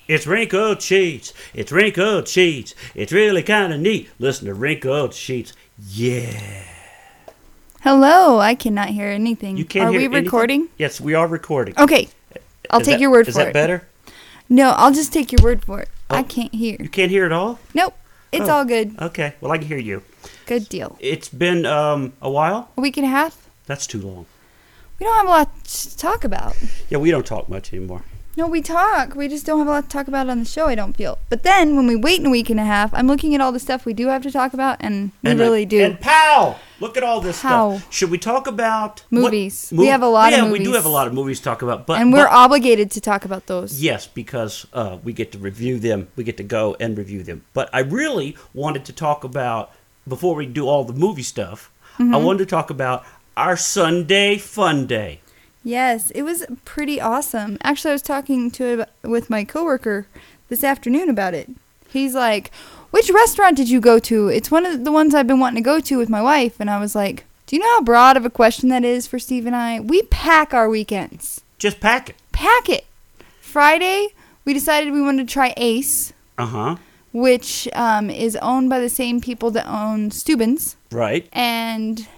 It's wrinkled sheets. It's wrinkled sheets. It's really kind of neat. Listen to wrinkled sheets. Yeah. Hello, I cannot hear anything. You can't Are hear we anything? recording? Yes, we are recording. Okay. I'll take your word for it. Is that better? No, I'll just take your word for it. Oh. I can't hear. You can't hear at all? Nope. It's all good. Okay. Well, I can hear you. Good deal. It's been a while. A week and a half? That's too long. We don't have a lot to talk about. Yeah, we don't talk much anymore. No, we talk. We just don't have a lot to talk about on the show, I don't feel. But then, when we wait in a week and a half, I'm looking at all the stuff we do have to talk about, and we really do. And pow! Look at all this How? stuff. Should we talk about... Movies. We have a lot of movies. Yeah, we do have a lot of movies to talk about. And we're obligated to talk about those. Yes, because we get to review them. We get to go and review them. But I really wanted to talk about, before we do all the movie stuff, I wanted to talk about our Sunday Fun Day. Yes, it was pretty awesome. Actually, I was talking with my coworker this afternoon about it. He's like, which restaurant did you go to? It's one of the ones I've been wanting to go to with my wife. And I was like, do you know how broad of a question that is for Steve and I? We pack our weekends. Just pack it. Pack it. Friday, we decided we wanted to try Ace. Uh-huh. Which is owned by the same people that own Steuben's. Right. And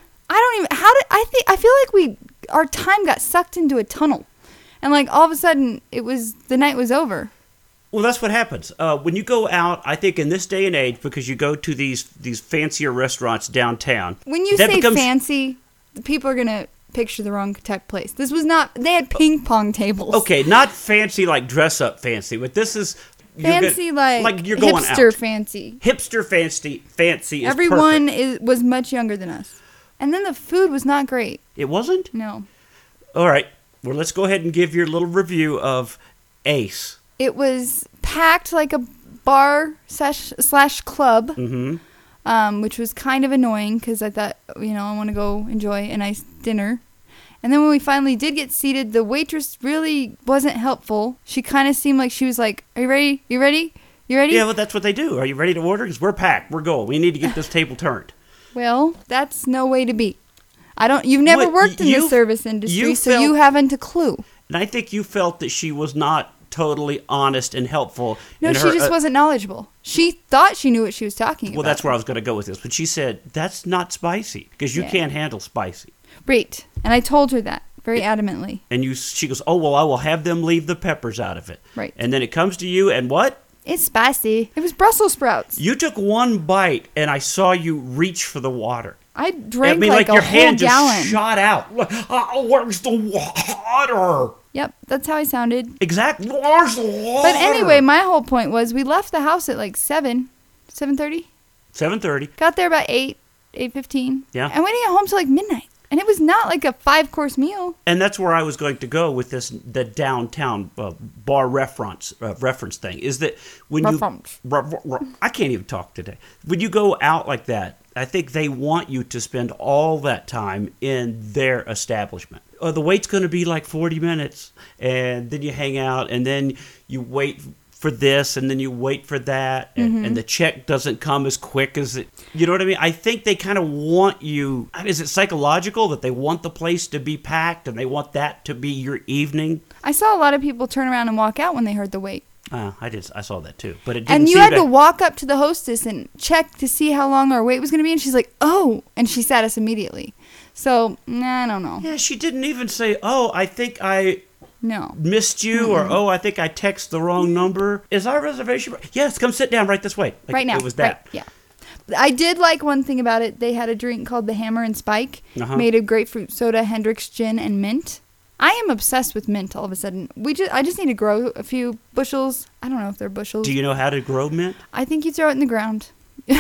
I feel like our time got sucked into a tunnel. And like all of a sudden the night was over. Well, that's what happens. When you go out, I think in this day and age, because you go to these fancier restaurants downtown. When you say fancy, people are going to picture the wrong type of place. This was not, they had ping pong tables. Okay, not fancy like dress up fancy, but this is... Fancy like you're going hipster out. fancy. Hipster fancy is Everyone perfect. was much younger than us. And then the food was not great. It wasn't? No. All right. Well, let's go ahead and give your little review of Ace. It was packed like a bar slash club, which was kind of annoying because I thought, I want to go enjoy a nice dinner. And then when we finally did get seated, the waitress really wasn't helpful. She kind of seemed like she was like, are you ready? You ready? You ready? Yeah, well, that's what they do. Are you ready to order? Because we're packed. We're going. We need to get this table turned. Well, that's no way to be. You've never worked in the service industry, so you haven't a clue. And I think you felt that she was not totally honest and helpful. No, she just wasn't knowledgeable. She thought she knew what she was talking about. Well, that's where I was going to go with this. But she said, that's not spicy, because you can't handle spicy. Right. And I told her that very adamantly. And she goes, oh, well, I will have them leave the peppers out of it. Right. And then it comes to you, and what? It's spicy. It was Brussels sprouts. You took one bite, and I saw you reach for the water. I drank like a your whole hand gallon. just shot out. Oh, where's the water? Yep, that's how I sounded. Exactly. Where's the water? But anyway, my whole point was we left the house at like 7:30. 7:30. Got there about 8:15. Yeah. And we didn't get home till like midnight. And it was not like a 5-course meal. And that's where I was going to go with the downtown bar reference thing. Is that when I can't even talk today. When you go out like that, I think they want you to spend all that time in their establishment. The wait's going to be like 40 minutes, and then you hang out, and then you wait for this, and then you wait for that, and the check doesn't come as quick as it... You know what I mean? I think they kind of want you... Is it psychological that they want the place to be packed, and they want that to be your evening? I saw a lot of people turn around and walk out when they heard the wait. I saw that too, but it didn't. And you had to walk up to the hostess and check to see how long our wait was going to be, and she's like, "Oh," and she sat us immediately. So, I don't know. Yeah, she didn't even say, "Oh, I think I missed you," or "Oh, I think I texted the wrong number." Is our reservation? Yes, come sit down right this way. Right now. It was that. Right, yeah. I did like one thing about it. They had a drink called the Hammer and Spike, made of grapefruit soda, Hendrick's gin, and mint. I am obsessed with mint all of a sudden. I just need to grow a few bushels. I don't know if they're bushels. Do you know how to grow mint? I think you throw it in the ground.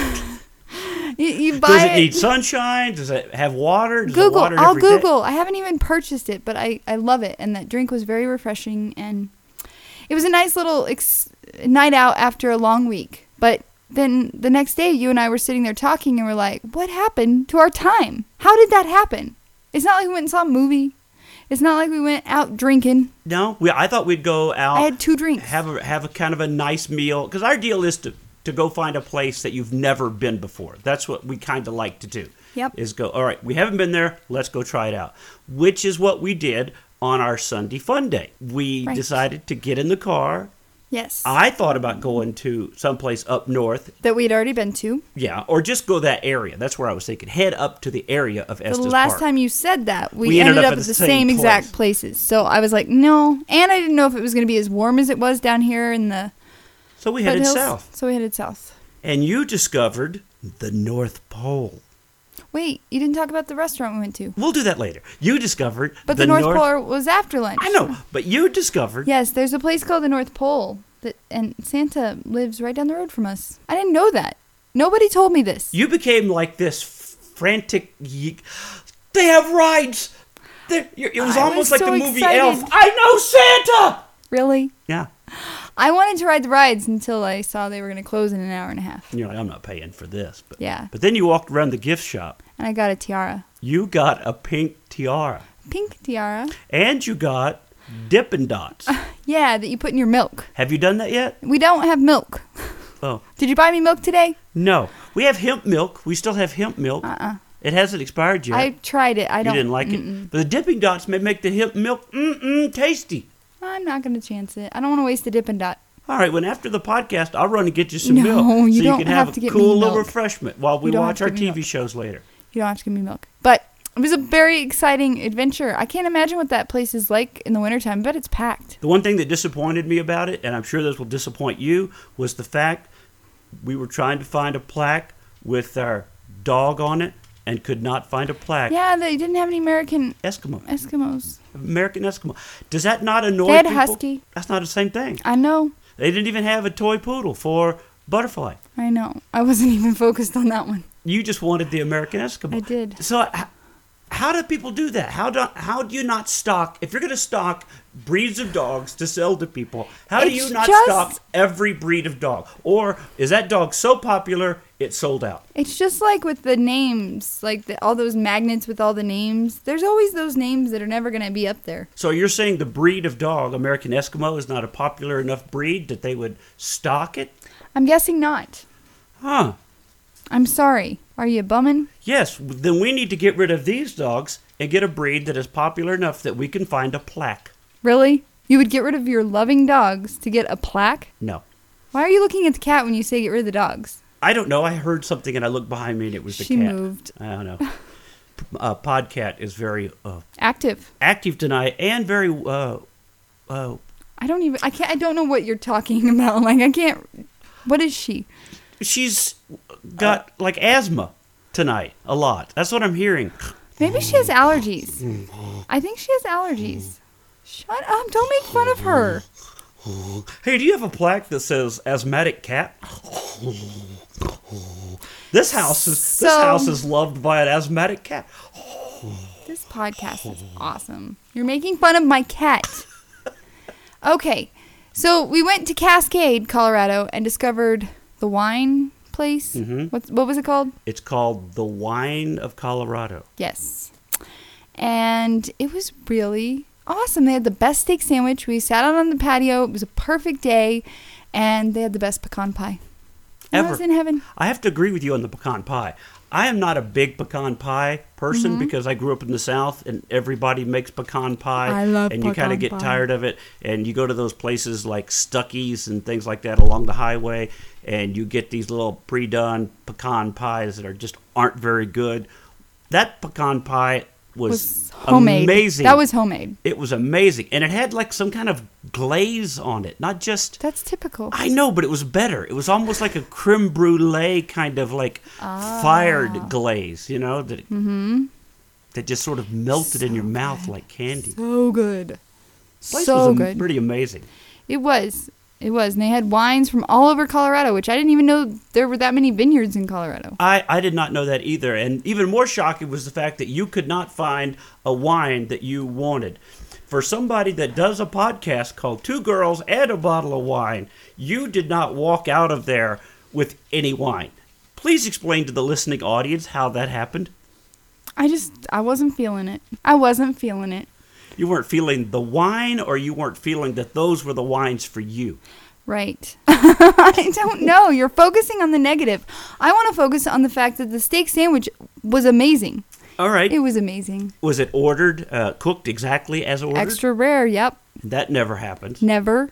you buy Does it need sunshine? Does it have water? Google. I'll Google. I haven't even purchased it, but I love it. And that drink was very refreshing. And it was a nice little night out after a long week. But then the next day, you and I were sitting there talking, and we're like, what happened to our time? How did that happen? It's not like we went and saw a movie. It's not like we went out drinking. No, I thought we'd go out. I had 2 drinks. Have a kind of a nice meal. Because our deal is to go find a place that you've never been before. That's what we kind of like to do. Yep. Is go, all right, we haven't been there. Let's go try it out. Which is what we did on our Sunday Fun Day. We decided to get in the car Yes. I thought about going to someplace up north. That we'd already been to. Yeah, or just go that area. That's where I was thinking. Head up to the area of Estes The last Park. time you said that, we ended up at the same exact places. So I was like, no. And I didn't know if it was going to be as warm as it was down here in the So we headed south. So we headed south. And you discovered the North Pole. Wait, you didn't talk about the restaurant we went to. We'll do that later. You discovered But the North Pole was after lunch. I know, but you discovered. Yes, there's a place called the North Pole, and Santa lives right down the road from us. I didn't know that. Nobody told me this. You became like this frantic. They have rides. It was almost like so the movie excited. Elf. I know Santa. Really? Yeah. I wanted to ride the rides until I saw they were going to close in an hour and a half. You're like, I'm not paying for this. But, Yeah. But then you walked around the gift shop. And I got a tiara. You got a pink tiara. Pink tiara. And you got Dippin' Dots. Yeah, that you put in your milk. Have you done that yet? We don't have milk. Oh. Did you buy me milk today? No. We have hemp milk. We still have hemp milk. It hasn't expired yet. I tried it. I don't. You didn't like it? But the Dippin' Dots may make the hemp milk tasty. I'm not going to chance it. I don't want to waste a Dippin' Dot. All right, when after the podcast, I'll run and get you some No, milk. you so don't you can have have to a get me cool little milk. refreshment while we You don't watch have our to give me TV shows later. You don't have to give me milk. But it was a very exciting adventure. I can't imagine what that place is like in the wintertime. I bet it's packed. The one thing that disappointed me about it, and I'm sure this will disappoint you, was the fact we were trying to find a plaque with our dog on it and could not find a plaque. Yeah, they didn't have any American Eskimos. American Eskimo. Does that not annoy They had a people? husky. That's not the same thing. I know. They didn't even have a toy poodle for Butterfly. I know. I wasn't even focused on that one. You just wanted the American Eskimo. I did. So how do people do that? How do you not stock, if you're going to stock breeds of dogs to sell to people, how do you not stock every breed of dog? Or is that dog so popular it sold out? It's just like with the names, like all those magnets with all the names. There's always those names that are never going to be up there. So you're saying the breed of dog, American Eskimo, is not a popular enough breed that they would stock it? I'm guessing not. Huh. I'm sorry. Are you bumming? Yes, then we need to get rid of these dogs and get a breed that is popular enough that we can find a plaque. Really? You would get rid of your loving dogs to get a plaque? No. Why are you looking at the cat when you say get rid of the dogs? I don't know. I heard something and I looked behind me and it was the cat. She moved. I don't know. Podcat is very active tonight and very I don't know what you're talking about. Like I can't. What is she? She's got like asthma tonight a lot. That's what I'm hearing. Maybe she has allergies. I think she has allergies. Shut up. Don't make fun of her. Hey, do you have a plaque that says asthmatic cat? This house is loved by an asthmatic cat. This podcast is awesome. You're making fun of my cat. Okay. So we went to Cascade, Colorado, and discovered the wine place. Mm-hmm. What was it called? It's called the Wine of Colorado. Yes. And it was really awesome. They had the best steak sandwich. We sat out on the patio. It was a perfect day. And they had the best pecan pie. I was in heaven. I have to agree with you on the pecan pie. I am not a big pecan pie person because I grew up in the South and everybody makes pecan pie. I love and pecan you kind of get pie. tired of it. And you go to those places like Stuckey's and things like that along the highway and you get these little pre-done pecan pies that aren't very good. That pecan pie was homemade. Amazing. That was homemade. It was amazing. And it had like some kind of glaze on it. Not just... That's typical. I know, but it was better. It was almost like a creme brulee kind of like fired glaze, you know, that just sort of melted in your mouth like candy. So good. This place So was good. pretty amazing. It was. It was. And they had wines from all over Colorado, which I didn't even know there were that many vineyards in Colorado. I did not know that either. And even more shocking was the fact that you could not find a wine that you wanted. For somebody that does a podcast called Two Girls and a Bottle of Wine, you did not walk out of there with any wine. Please explain to the listening audience how that happened. I wasn't feeling it. I wasn't feeling it. You weren't feeling the wine, or you weren't feeling that those were the wines for you? Right. I don't know. You're focusing on the negative. I want to focus on the fact that the steak sandwich was amazing. All right. It was amazing. Was it ordered, cooked exactly as ordered? Extra rare, yep. That never happened. Never.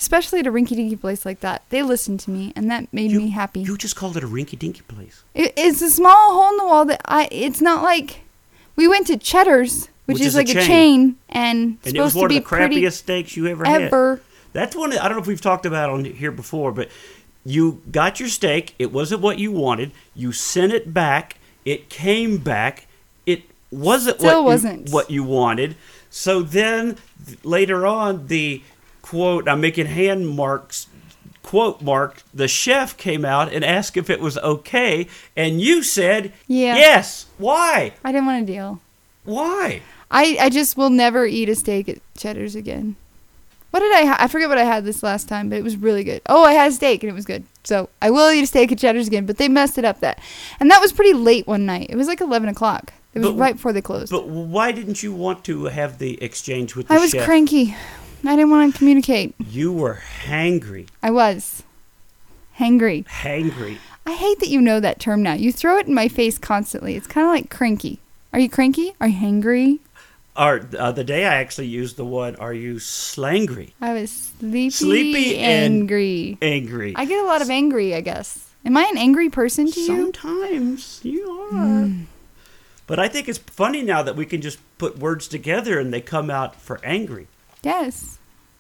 especially at a rinky-dinky place like that. They listened to me, and that made me happy. You just called it a rinky-dinky place. It's a small hole in the wall that it's not like we went to Cheddar's, which is like a chain, and it was one of the crappiest steaks you ever had. That's one. I don't know if we've talked about it on here before, but you got your steak. It wasn't what you wanted. You sent it back. It came back. It wasn't what you wanted. So then later on, the quote, I'm making hand marks, quote mark, the chef came out and asked if it was okay, and you said yes. Why? I didn't want to deal. Why? I just will never eat a steak at Cheddar's again. What did I forget what I had this last time, but it was really good. Oh, I had a steak, and it was good. So I will eat a steak at Cheddar's again, but they messed it up. And that was pretty late one night. It was like 11 o'clock. It was right before they closed. But why didn't you want to have the exchange with the chef? I was cranky. I didn't want to communicate. You were hangry. I was. Hangry. Hangry. I hate that you know that term now. You throw it in my face constantly. It's kind of like cranky. Are you cranky? Are you hangry? The day I actually used the one, are you slangry? I was sleepy angry. Angry. I get a lot of angry, I guess. Am I an angry person to you? Sometimes you are. But I think it's funny now that we can just put words together and they come out for angry. Yes.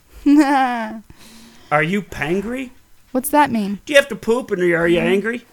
Are you pangry? What's that mean? Do you have to poop and are you angry?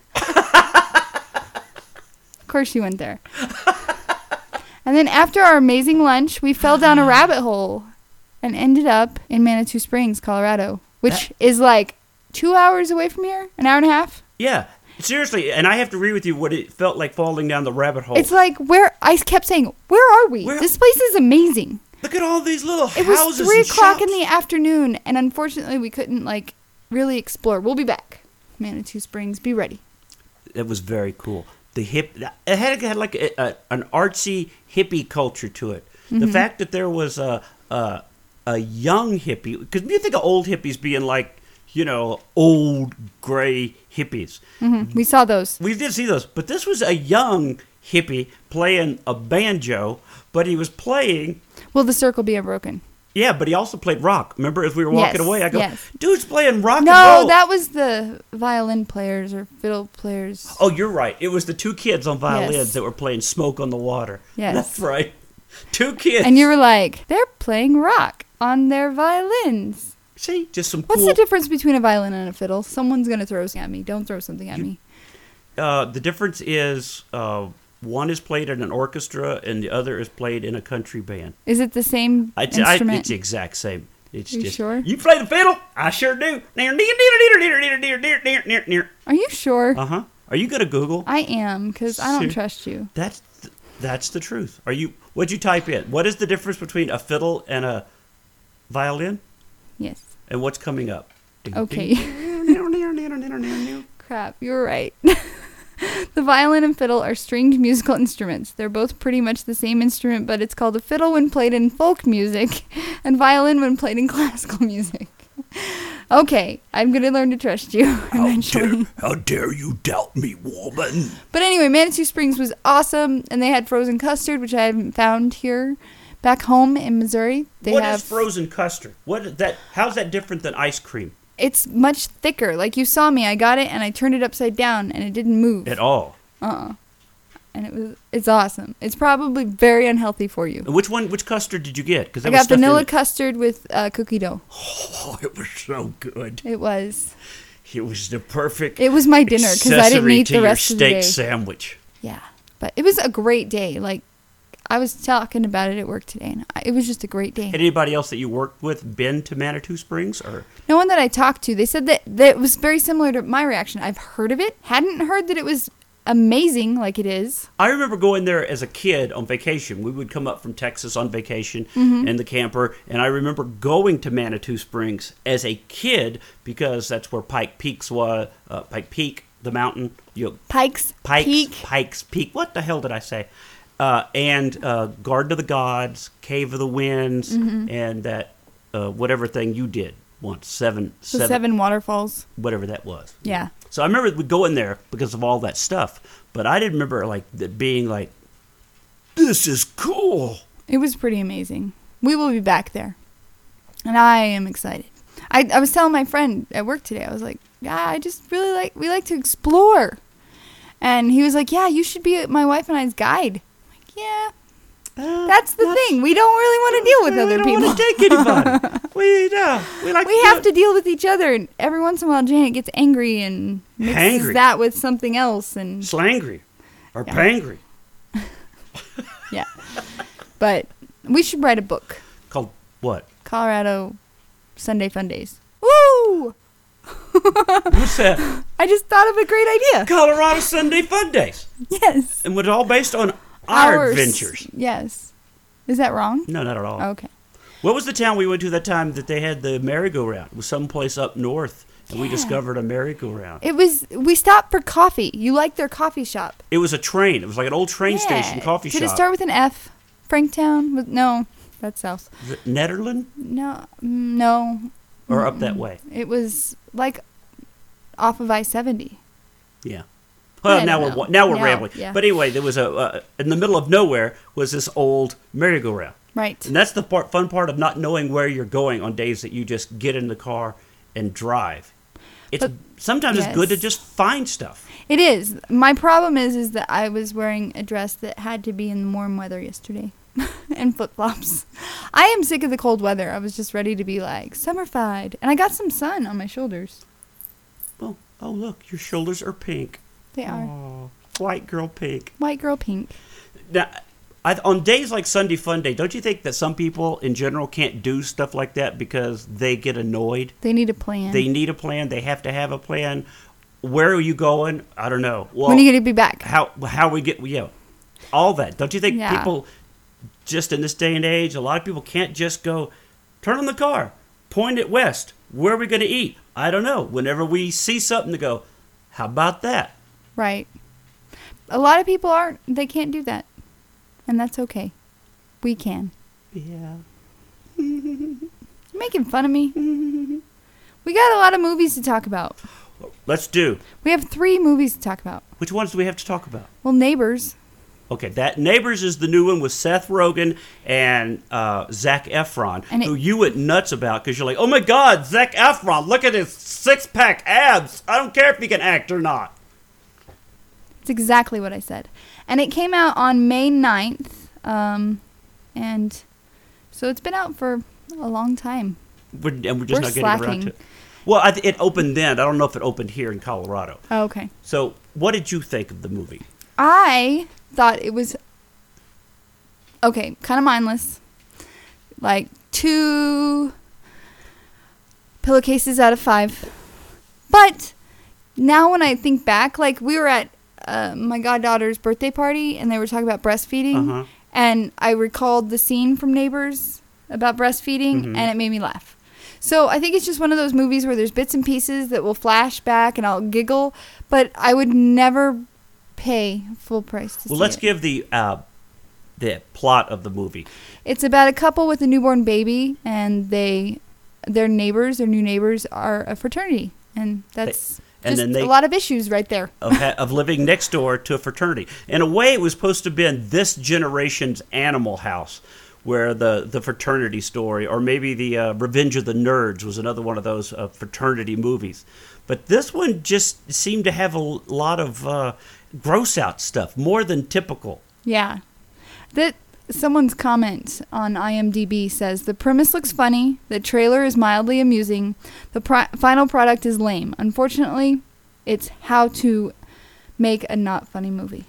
Of course you went there. And then after our amazing lunch, we fell down a rabbit hole and ended up in Manitou Springs, Colorado, which is like 2 hours away from here, an hour and a half. Yeah, seriously, and I have to agree with you what it felt like falling down the rabbit hole. It's like, I kept saying, where are we? This place is amazing. Look at all these little houses. It was 3 o'clock in the afternoon, and unfortunately we couldn't really explore. We'll be back. Manitou Springs, be ready. It was very cool. It had like an artsy hippie culture to it. Mm-hmm. The fact that there was a young hippie, because you think of old hippies being like, old gray hippies. Mm-hmm. We saw those. We did see those, but this was a young hippie playing a banjo, but he was playing. Will the circle be unbroken? Yeah, but he also played rock. Remember, as we were walking away, I go, dude's playing rock and roll. No, that was the violin players or fiddle players. Oh, you're right. It was the 2 kids on violins that were playing Smoke on the Water. Yes. That's right. 2 kids. And you were like, they're playing rock on their violins. See, just some What's the difference between a violin and a fiddle? Someone's going to throw something at me. Don't throw something at me. The difference is one is played in an orchestra and the other is played in a country band. Is it the same instrument? It's the exact same. It's Are you sure? You play the fiddle? I sure do. Are you sure? Uh-huh. Are you going to Google? I am, because I don't trust you. That's the truth. What'd you type in? What is the difference between a fiddle and a violin? Yes. And what's coming up? Okay. Crap, you were right. The violin and fiddle are stringed musical instruments. They're both pretty much the same instrument, but it's called a fiddle when played in folk music and violin when played in classical music. Okay, I'm going to learn to trust you eventually. How dare you doubt me, woman? But anyway, Manitou Springs was awesome, and they had frozen custard, which I haven't found here. Back home in Missouri, What is frozen custard? How's that different than ice cream? It's much thicker. Like you saw me, I got it and I turned it upside down and it didn't move. At all? And it's awesome. It's probably very unhealthy for you. Which custard did you get? I got vanilla custard with cookie dough. Oh, it was so good. It was. It was the perfect. It was my dinner because I didn't eat the rest of the day. Steak sandwich. Yeah, but it was a great day. Like I was talking about it at work today, and it was just a great day. Had anybody else that you worked with been to Manitou Springs? Or no one that I talked to. They said that it was very similar to my reaction. I've heard of it. Hadn't heard that it was amazing like it is. I remember going there as a kid on vacation. We would come up from Texas on vacation in the camper, and I remember going to Manitou Springs as a kid because that's where Pike Peak was. Pike Peak, the mountain. Pikes Peak. Pikes Peak. What the hell did I say? And Garden of the Gods, Cave of the Winds, and that whatever thing you did once, seven waterfalls, whatever that was. Yeah. So I remember we'd go in there because of all that stuff, but I didn't remember that being like, this is cool. It was pretty amazing. We will be back there, and I am excited. I was telling my friend at work today, I was like, yeah, I just really we like to explore. And he was like, yeah, you should be my wife and I's guide. I'm like, yeah. That's the thing. We don't really want to deal with other people. We don't want to take anybody. We have to deal with each other. And every once in a while, Janet gets angry and mixes that with something else. And slangry or pangry. Yeah. But we should write a book. Called what? Colorado Sunday Fun Days. Woo! What's that? I just thought of a great idea. Colorado Sunday Fun Days. Yes. And it's all based on our adventures. Yes. Is that wrong? No, not at all. Okay. What was the town we went to that time that they had the merry-go-round? It was someplace up north, and we discovered a merry-go-round. We stopped for coffee. You liked their coffee shop. It was a train. It was like an old train station coffee shop. Did it start with an F? Franktown? No, that's south. Netherland? No. Or up that way? It was like off of I-70. Yeah. Well, now we're rambling. Yeah. But anyway, there was in the middle of nowhere was this old merry-go-round. Right. And that's the fun part of not knowing where you're going on days that you just get in the car and drive. Sometimes it's good to just find stuff. It is. My problem is that I was wearing a dress that had to be in warm weather yesterday and flip-flops. I am sick of the cold weather. I was just ready to be like summerfied. And I got some sun on my shoulders. Oh, look, your shoulders are pink. They are. Oh, white girl pink. White girl pink. Now, on days like Sunday Fun Day, don't you think that some people in general can't do stuff like that because they get annoyed? They need a plan. They have to have a plan. Where are you going? I don't know. Well, when are you going to be back? How we get, all that. Don't you think people, just in this day and age, a lot of people can't just go, turn on the car, point it west. Where are we going to eat? I don't know. Whenever we see something to go, how about that? Right. A lot of people they can't do that. And that's okay. We can. Yeah. You're making fun of me. We got a lot of movies to talk about. Let's do. We have 3 movies to talk about. Which ones do we have to talk about? Well, Neighbors. Okay, that Neighbors is the new one with Seth Rogen and Zac Efron, who you went nuts about because you're like, oh my God, Zac Efron, look at his 6-pack abs. I don't care if he can act or not. It's exactly what I said. And it came out on May 9th, and so it's been out for a long time. We're just not getting around to it. Well, it opened then. I don't know if it opened here in Colorado. Oh, okay. So what did you think of the movie? I thought it was, kind of mindless. Like 2 pillowcases out of 5. But now when I think back, like we were at my goddaughter's birthday party and they were talking about breastfeeding. And I recalled the scene from Neighbors about breastfeeding and it made me laugh. So I think it's just one of those movies where there's bits and pieces that will flash back and I'll giggle, but I would never pay full price to see it. Well, let's give the plot of the movie. It's about a couple with a newborn baby, and their new neighbors are a fraternity, and that's just a lot of issues right there. of living next door to a fraternity. In a way, it was supposed to have been this generation's Animal House, where the fraternity story, or maybe the Revenge of the Nerds was another one of those fraternity movies. But this one just seemed to have a lot of gross out stuff, more than typical. Yeah. Someone's comment on IMDb says, the premise looks funny, the trailer is mildly amusing, the final product is lame. Unfortunately, it's how to make a not funny movie.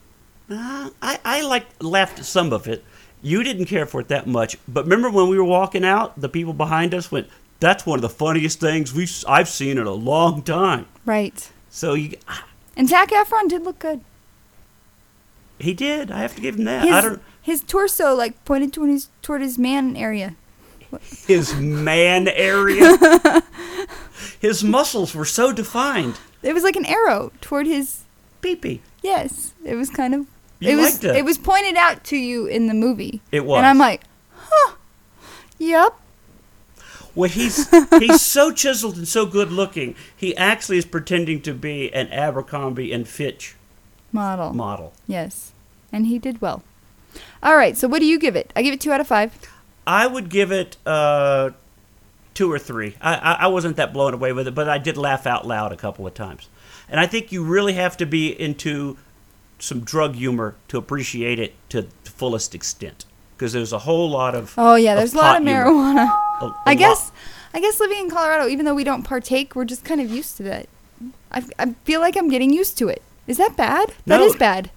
I laughed at some of it. You didn't care for it that much, but remember when we were walking out, the people behind us went, that's one of the funniest things I've seen in a long time. Right. So and Zac Efron did look good. He did. I have to give him that. His torso pointed toward his man area. His man area? His muscles were so defined. It was like an arrow toward his pee-pee. Yes. It was kind of liked it. It was pointed out to you in the movie. It was. And I'm like, huh. Yep. Well, he's so chiseled and so good looking. He actually is pretending to be an Abercrombie and Fitch model. Yes. And he did well. All right. So what do you give it? I give it 2 out of 5. I would give it 2 2 or 3. I wasn't that blown away with it, but I did laugh out loud a couple of times. And I think you really have to be into some drug humor to appreciate it to the fullest extent, because there's a whole lot of there's a lot of marijuana. I guess living in Colorado, even though we don't partake, we're just kind of used to that. I feel like I'm getting used to it. Is that bad? That is bad.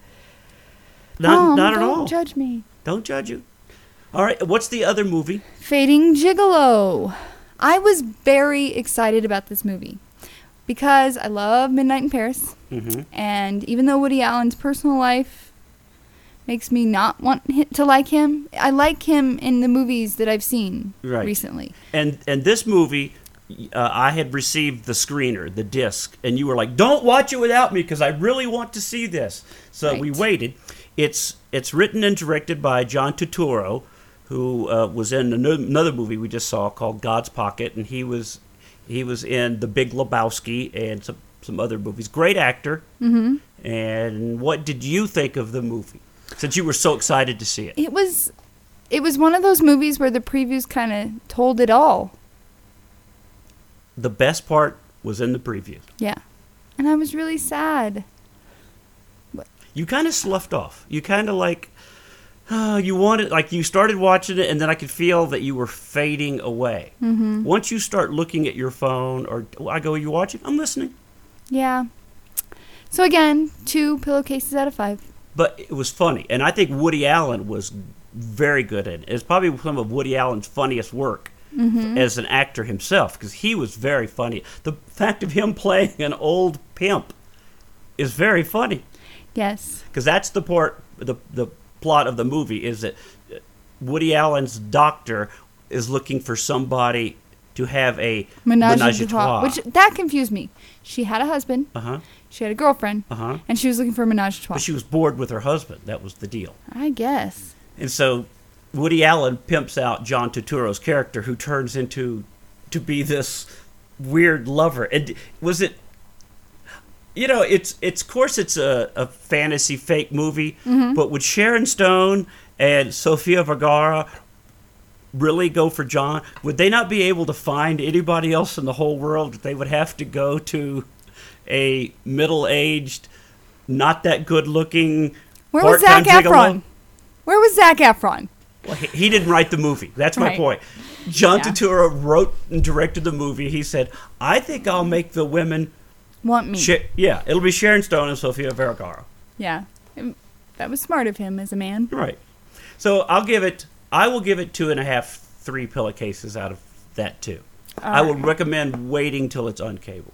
Not at all. Don't judge me. Don't judge you. All right, what's the other movie? Fading Gigolo. I was very excited about this movie because I love Midnight in Paris. Mm-hmm. And even though Woody Allen's personal life makes me not want to like him, I like him in the movies that I've seen recently. And this movie, I had received the screener, the disc, and you were like, don't watch it without me because I really want to see this. So we waited. It's written and directed by John Turturro, who was in another movie we just saw called God's Pocket, and he was in The Big Lebowski and some other movies. Great actor. Mm-hmm. And what did you think of the movie, since you were so excited to see it? It was one of those movies where the previews kind of told it all. The best part was in the previews. Yeah. And I was really sad. You kind of sloughed off. You kind of you wanted, you started watching it, and then I could feel that you were fading away. Mm-hmm. Once you start looking at your phone, or I go, you watching? I'm listening. Yeah. So again, 2 pillowcases out of 5. But it was funny, and I think Woody Allen was very good at it. It's probably some of Woody Allen's funniest work as an actor himself, because he was very funny. The fact of him playing an old pimp is very funny. Yes. Because that's the part, the plot of the movie is that Woody Allen's doctor is looking for somebody to have a menage a trois. Which, that confused me. She had a husband. Uh-huh. She had a girlfriend. Uh-huh. And she was looking for a menage a trois. But she was bored with her husband. That was the deal. I guess. And so Woody Allen pimps out John Turturro's character, who turns into to be this weird lover. And was it... it's of course it's a fantasy fake movie, but would Sharon Stone and Sofia Vergara really go for John? Would they not be able to find anybody else in the whole world? They would have to go to a middle-aged, not that good-looking Where was Zac Efron? Where was Zac Efron? Well, he didn't write the movie. That's my point. John Turturro wrote and directed the movie. He said, I think I'll make the women... want me. It'll be Sharon Stone and Sofia Vergara. Yeah. That was smart of him as a man. Right. So I will give it 2.5, 3 pillowcases out of that too. I would recommend waiting till it's on cable.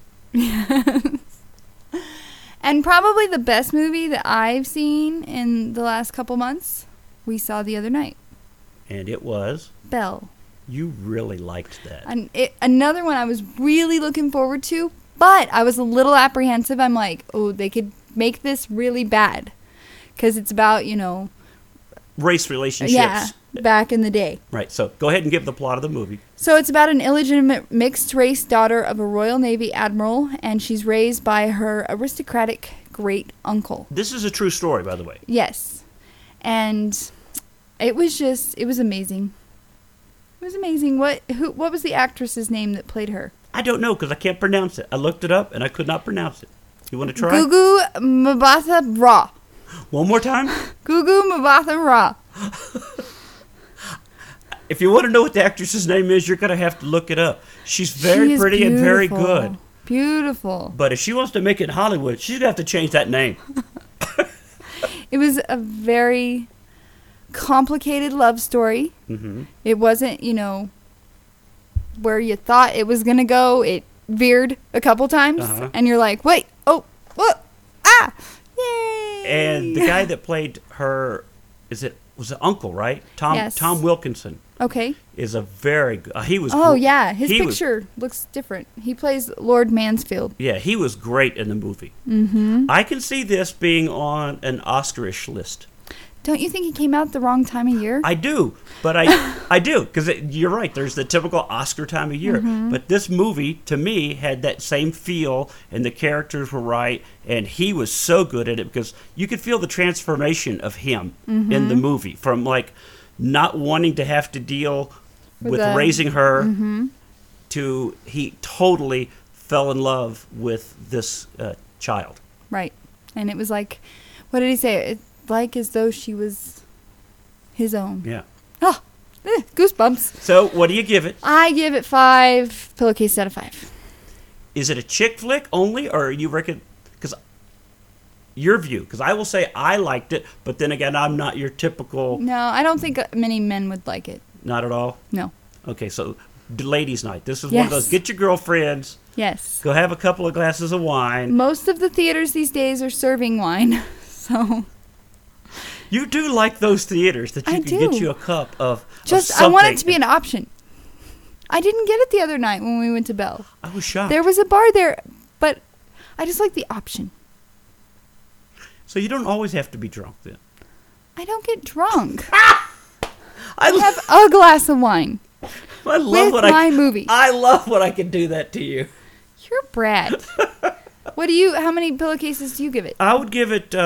And probably the best movie that I've seen in the last couple months, we saw the other night. And it was? Belle. You really liked that. And another one I was really looking forward to, but I was a little apprehensive. I'm like, oh, they could make this really bad. Because it's about, race relationships. Yeah, back in the day. Right, so go ahead and give the plot of the movie. So it's about an illegitimate mixed-race daughter of a Royal Navy admiral, and she's raised by her aristocratic great-uncle. This is a true story, by the way. Yes. And it was amazing. It was amazing. What was the actress's name that played her? I don't know, because I can't pronounce it. I looked it up, and I could not pronounce it. You want to try? Gugu Mbatha-Raw. One more time? Gugu Mbatha-Raw. If you want to know what the actress's name is, you're going to have to look it up. She's very pretty and very good. Beautiful. But if she wants to make it in Hollywood, she's going to have to change that name. It was a very complicated love story. Mm-hmm. It wasn't, where you thought it was going to go. It veered a couple times. Uh-huh. And you're like, wait, oh, what? Ah! Yay! And the guy that played her, was it Uncle, right? Yes. Tom Wilkinson. Okay. Is a very good... he was... Oh, yeah. His picture looks different. He plays Lord Mansfield. Yeah, he was great in the movie. Mm-hmm. I can see this being on an Oscar-ish list. Don't you think he came out the wrong time of year? I do, but I do, because you're right. There's the typical Oscar time of year. Mm-hmm. But this movie, to me, had that same feel, and the characters were right, and he was so good at it, because you could feel the transformation of him in the movie, from, not wanting to have to deal with raising her, he totally fell in love with this child. Right. And it was like, what did he say? It's like as though she was his own. Yeah. Oh, goosebumps. So, what do you give it? I give it 5 pillowcases out of 5. Is it a chick flick only, or you reckon? Because your view, because I will say I liked it, but then again, I'm not your typical. No, I don't think many men would like it. Not at all. No. Okay, so ladies' night. This is Yes. one of those. Get your girlfriends. Yes. Go have a couple of glasses of wine. Most of the theaters these days are serving wine, so. You do like those theaters that you I can do. get you a cup of. Just, of I want it something. to be an option. I didn't get it the other night when we went to Bell. I was shocked. There was a bar there, but I just like the option. So you don't always have to be drunk then. I don't get drunk. I I have a glass of wine I love with what my movie. I love when I can do that to you. You're a brat. How many pillowcases do you give it? I would give it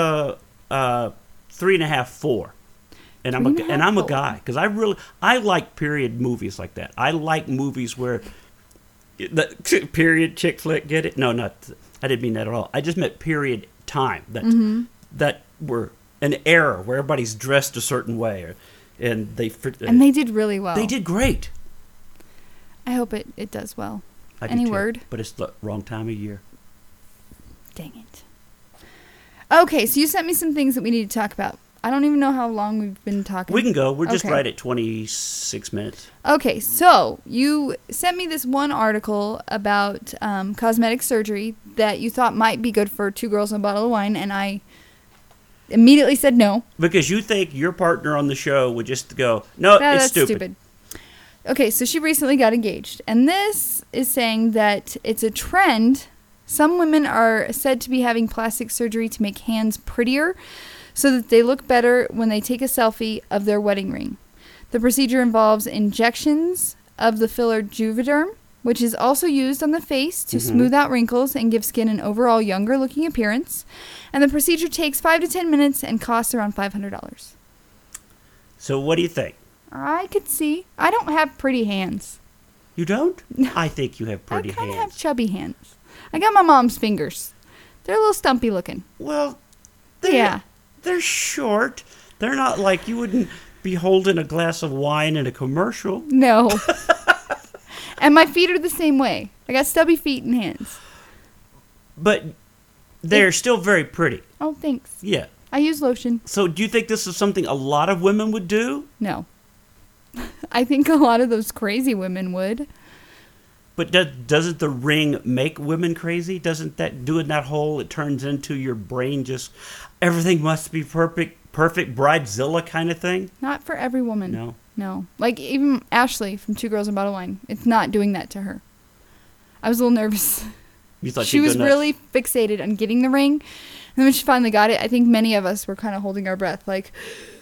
3.5, 4. And I'm 3.5, a 4. guy because I like period movies like that. I like movies where the period chick flick. Get it? No, not. I didn't mean that at all. I just meant period time that were an era where everybody's dressed a certain way, and they did really well. They did great. I hope it does well. I do Any too, word? but it's the wrong time of year. Dang it. Okay, so you sent me some things that we need to talk about. I don't even know how long we've been talking. We can go. We're just Okay. right at 26 minutes. Okay, so you sent me this one article about cosmetic surgery that you thought might be good for 2 girls and a bottle of wine, and I immediately said no. Because you think your partner on the show would just go, no, it's That's stupid. Okay, so she recently got engaged, and this is saying that it's a trend. Some women are said to be having plastic surgery to make hands prettier so that they look better when they take a selfie of their wedding ring. The procedure involves injections of the filler Juvederm, which is also used on the face to smooth out wrinkles and give skin an overall younger looking appearance. And the procedure takes 5 to 10 minutes and costs around $500. So what do you think? I could see. I don't have pretty hands. You don't? I think you have pretty I kind of hands. have chubby hands. I got my mom's fingers. They're a little stumpy looking. Well, Yeah. they're short. They're not like you wouldn't be holding a glass of wine in a commercial. No. And my feet are the same way. I got stubby feet and hands. But they're still very pretty. Oh, thanks. Yeah. I use lotion. So do you think this is something a lot of women would do? No. I think a lot of those crazy women would. But doesn't the ring make women crazy? Doesn't that doing that whole, it turns into your brain just, everything must be perfect bridezilla kind of thing? Not for every woman. No. No. Like even Ashley from 2 Girls and a Bottle of Wine. It's not doing that to her. I was a little nervous. You thought She she'd go was nuts? really fixated on getting the ring. And then when she finally got it, I think many of us were kind of holding our breath. Like,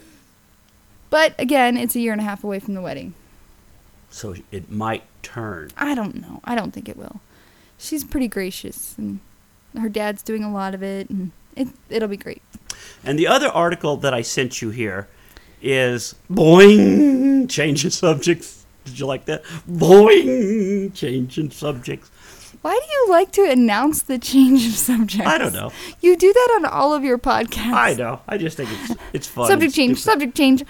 but again, it's a year and a half away from the wedding. So it might turn. I don't know. I don't think it will. She's pretty gracious, and her dad's doing a lot of it, and it'll be great. And the other article that I sent you here is boing, changing subjects. Did you like that? Boing, changing subjects. Why do you like to announce the change of subjects? I don't know. You do that on all of your podcasts. I know. I just think it's fun. Subject and change. stupid. Subject change.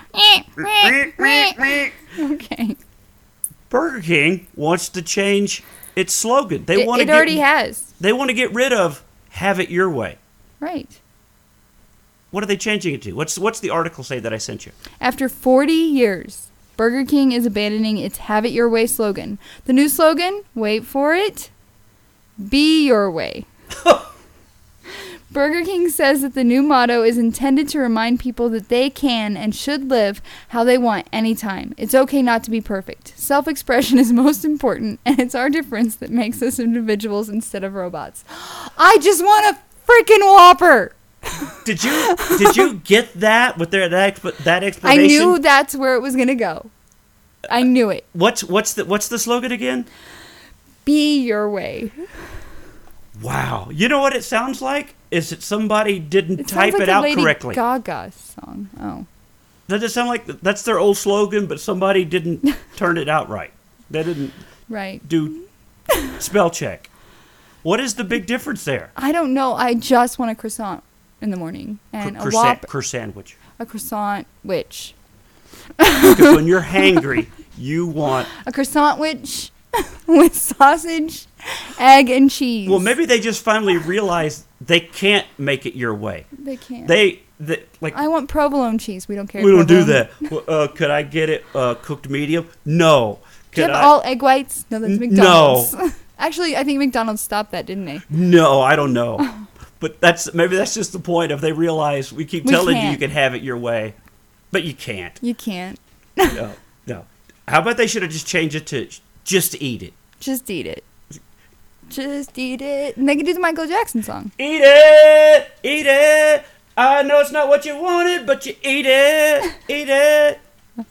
Okay. Burger King wants to change its slogan. They want to It already has. They want to get rid of "Have it your way." Right. What are they changing it to? What's the article say that I sent you? After 40 years, Burger King is abandoning its Have It Your Way slogan. The new slogan, wait for it, Be Your Way. Burger King says that the new motto is intended to remind people that they can and should live how they want anytime. It's okay not to be perfect. Self-expression is most important, and it's our difference that makes us individuals instead of robots. I just want a freaking Whopper! Did you get that with that explanation? I knew that's where it was going to go. I knew it. What's the slogan again? Be your way. Wow. You know what it sounds like? Is it somebody didn't It type sounds like it a out Lady correctly? Gaga song. Oh. Does it sound like that's their old slogan, but somebody didn't turn it out right? They didn't Right. do spell check. What is the big difference there? I don't know. I just want a croissant in the morning and a Whopper. Sandwich. A croissant witch. Because when you're hangry, you want a croissant witch with sausage, egg, and cheese. Well, maybe they just finally realized they can't make it your way. They can't. They like. I want provolone cheese. We don't care. We don't do that. Well, could I get it cooked medium? No. Do you have all egg whites? No, that's McDonald's. No. Actually, I think McDonald's stopped that, didn't they? No, I don't know. But maybe that's just the point of they realize we keep telling you can have it your way, but you can't. You can't. No. How about they should have just changed it to just eat it? Just eat it. Just eat it. And they could do the Michael Jackson song. Eat it, eat it. I know it's not what you wanted, but you eat it, eat it.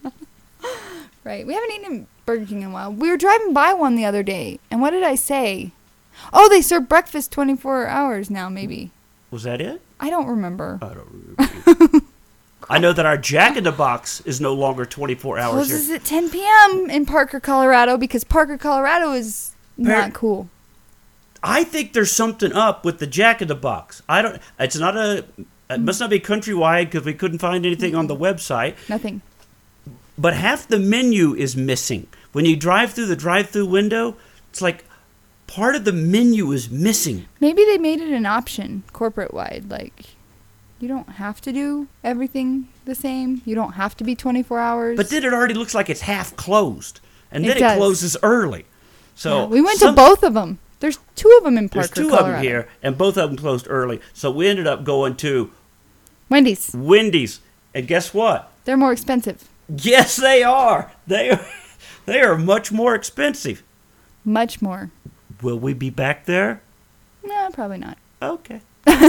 Right. We haven't eaten Burger King in a while. We were driving by one the other day, and what did I say? Oh, they serve breakfast 24 hours now, maybe. Was that it? I don't remember. I don't remember. I know that our Jack in the Box is no longer 24 hours. Closes at 10 p.m. in Parker, Colorado, because Parker, Colorado is not cool. I think there's something up with the Jack in the Box. It's not it must not be countrywide because we couldn't find anything on the website. Nothing. But half the menu is missing. When you drive through the drive-through window, it's like part of the menu is missing. Maybe they made it an option corporate-wide. Like, you don't have to do everything the same. You don't have to be 24 hours. But then it already looks like it's half closed. And then it closes early. So yeah, we went to both of them. There's two of them in Parker, Colorado. There's two of them here, and both of them closed early. So we ended up going to Wendy's. And guess what? They're more expensive. Yes, they are. They are much more expensive. Much more. Will we be back there? No, probably not. Okay.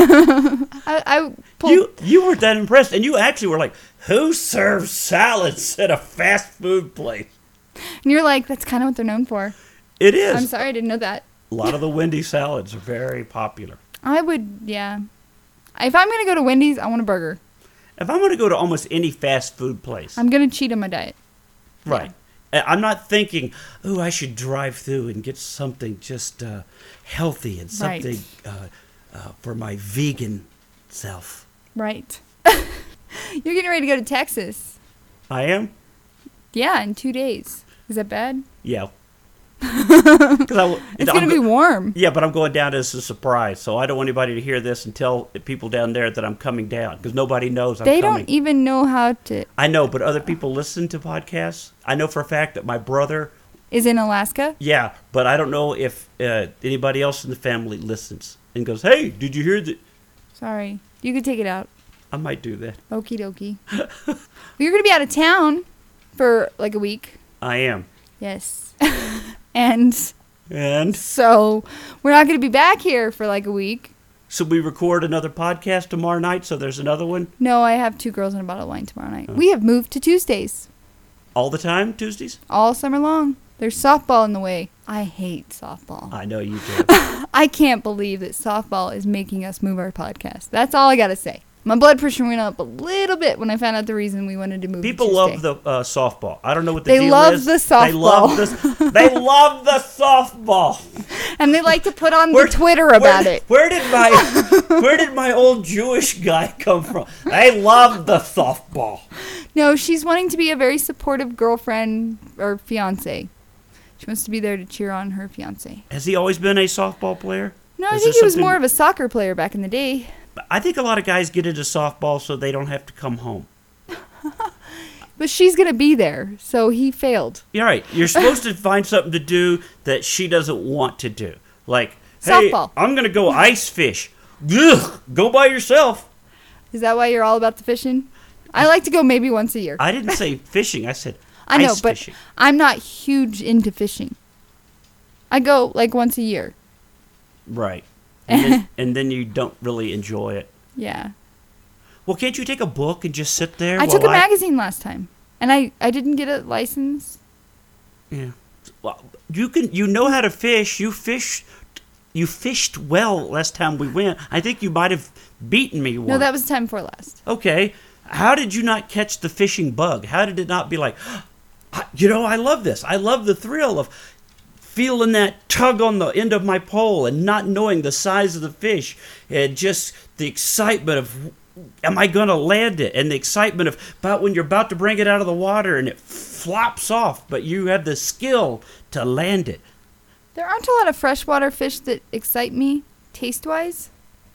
I you weren't that impressed, and you actually were like, "Who serves salads at a fast food place?" And you're like, "That's kind of what they're known for." It is. I'm sorry, I didn't know that. A lot of the Wendy's salads are very popular. I would, yeah. If I'm gonna go to Wendy's, I want a burger. If I'm going to go to almost any fast food place, I'm going to cheat on my diet. Right. Yeah. I'm not thinking, oh, I should drive through and get something just healthy and something for my vegan self. Right. You're getting ready to go to Texas. I am? Yeah, in 2 days. Is that bad? Yeah. It's going to be warm. Yeah, but I'm going down as a surprise, so I don't want anybody to hear this and tell people down there that I'm coming down, because nobody knows I'm coming. They don't even know how to... I know, but other people listen to podcasts. I know for a fact that my brother... is in Alaska? Yeah, but I don't know if anybody else in the family listens and goes, hey, did you hear that? Sorry. You could take it out. I might do that. Okie dokie. Well, you're going to be out of town for like a week. I am. Yes. And so we're not going to be back here for like a week. So we record another podcast tomorrow night, so there's another one? No, I have 2 girls and a bottle of wine tomorrow night. Oh. We have moved to Tuesdays. All the time, Tuesdays? All summer long. There's softball in the way. I hate softball. I know you do. I can't believe that softball is making us move our podcast. That's all I got to say. My blood pressure went up a little bit when I found out the reason we wanted to move. People love the softball. I don't know what the deal is. They love the softball. They love the softball. And they like to put on the Twitter about it. Where did my old Jewish guy come from? They love the softball. No, she's wanting to be a very supportive girlfriend or fiance. She wants to be there to cheer on her fiance. Has he always been a softball player? No, I think he was more of a soccer player back in the day. I think a lot of guys get into softball so they don't have to come home. But she's going to be there, so he failed. You're right. You're supposed to find something to do that she doesn't want to do. Like, hey, softball. I'm going to go ice fish. Ugh, go by yourself. Is that why you're all about the fishing? I like to go maybe once a year. I didn't say fishing. I said I know, ice but fishing. I'm not huge into fishing. I go like once a year. Right. And then you don't really enjoy it. Yeah. Well, can't you take a book and just sit there? I took a magazine last time, and I didn't get a license. Yeah. Well, you know how to fish. You fished well last time we went. I think you might have beaten me once. No, that was the time before last. Okay. How did you not catch the fishing bug? How did it not be like, I love this. I love the thrill of feeling that tug on the end of my pole and not knowing the size of the fish, and just the excitement of, am I going to land it? And the excitement of about when you're about to bring it out of the water and it flops off, but you have the skill to land it. There aren't a lot of freshwater fish that excite me taste-wise.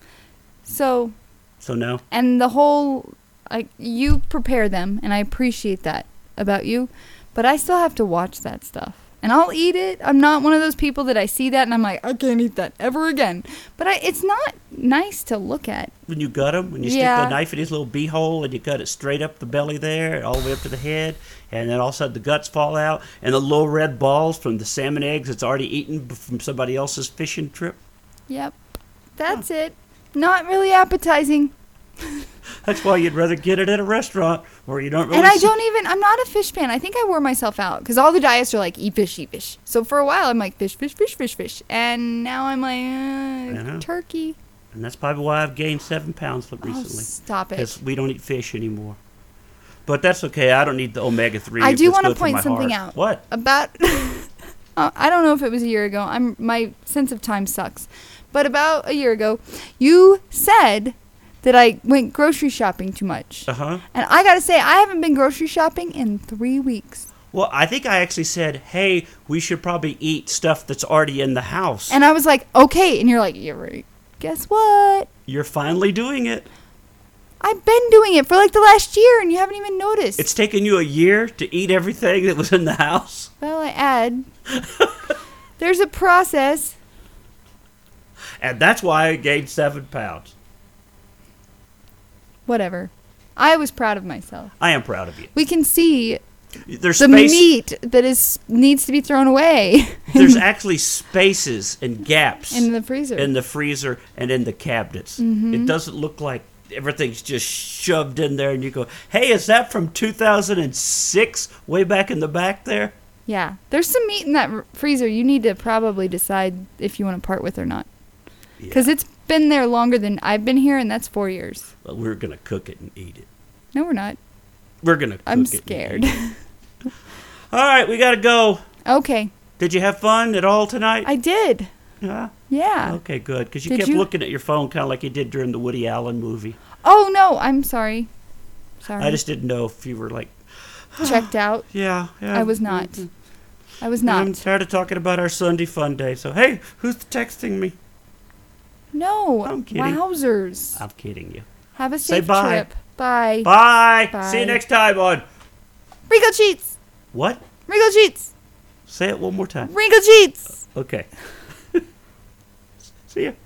So no. And the whole, you prepare them, and I appreciate that about you, but I still have to watch that stuff. And I'll eat it. I'm not one of those people that I see that and I'm like, I can't eat that ever again. But it's not nice to look at. When you gut him, when you stick the knife in his little beehole and you cut it straight up the belly there, all the way up to the head, and then all of a sudden the guts fall out, and the little red balls from the salmon eggs it's already eaten from somebody else's fishing trip. Yep. That's it. Not really appetizing. That's why you'd rather get it at a restaurant where you don't really... And I'm not a fish fan. I think I wore myself out because all the diets are like, eat fish, eat fish. So for a while, I'm like, fish, fish, fish, fish, fish. And now I'm like, turkey. And that's probably why I've gained 7 pounds recently. Oh, stop it. Because we don't eat fish anymore. But that's okay. I don't need the omega-3. I do want to point something out. What? About... I don't know if it was a year ago. My sense of time sucks. But about a year ago, you said that I went grocery shopping too much. Uh-huh. And I got to say, I haven't been grocery shopping in 3 weeks. Well, I think I actually said, hey, we should probably eat stuff that's already in the house. And I was like, okay. And you're like, yeah, right. Guess what? You're finally doing it. I've been doing it for like the last year, and you haven't even noticed. It's taken you a year to eat everything that was in the house? Well, I add. There's a process. And that's why I gained 7 pounds. Whatever. I was proud of myself. I am proud of you. We can see there's the meat that needs to be thrown away. There's actually spaces and gaps in the freezer. In the freezer and in the cabinets. Mm-hmm. It doesn't look like everything's just shoved in there and you go, hey, is that from 2006 way back in the back there? Yeah. There's some meat in that freezer you need to probably decide if you want to part with or not. Because it's been there longer than I've been here, and that's 4 years. Well, we're going to cook it and eat it. No, we're not. We're going to cook it. I'm scared. All right, we got to go. Okay. Did you have fun at all tonight? I did. Yeah? Yeah. Okay, good. Because you kept looking at your phone kind of like you did during the Woody Allen movie. Oh, no. I'm sorry. I just didn't know if you were like... checked out? Yeah. I was not. Mm-hmm. I was not. I'm tired of talking about our Sunday fun day. So, hey, who's texting me? No. I'm kidding. Wowzers. I'm kidding you. Have a safe trip. Bye. Bye. See you next time on... Wrinkle Cheats. What? Wrinkle Cheats. Say it one more time. Wrinkle Cheats. Okay. See ya.